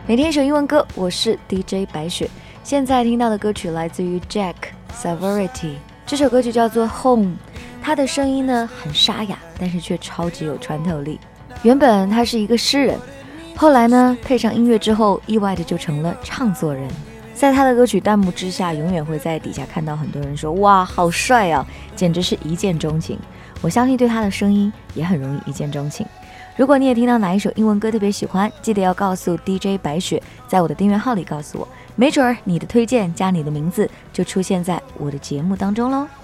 每天一首英文歌，我是 DJ 白雪。现在听到的歌曲来自于 Jack Severity， 这首歌曲叫做 Home。 他的声音呢很沙哑，但是却超级有穿透力。原本他是一个诗人，后来呢配上音乐之后，意外的就成了唱作人。在他的歌曲弹幕之下，永远会在底下看到很多人说，哇好帅啊，简直是一见钟情。我相信对他的声音也很容易一见钟情。如果你也听到哪一首英文歌特别喜欢，记得要告诉 DJ 白雪，在我的订阅号里告诉我，没准儿你的推荐加你的名字就出现在我的节目当中咯。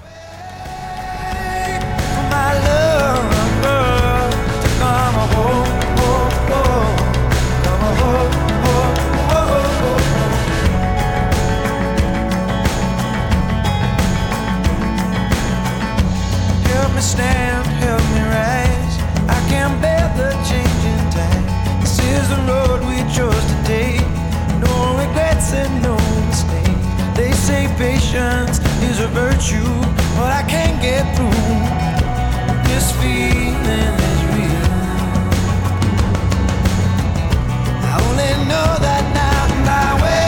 Stand, help me rise. I can't bear the changing tide. This is the road we chose to take. No regrets and no mistakes. They say patience is a virtue, but I can't get through. This feeling is real. I only know that now my way.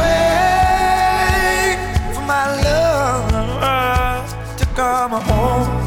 Come home.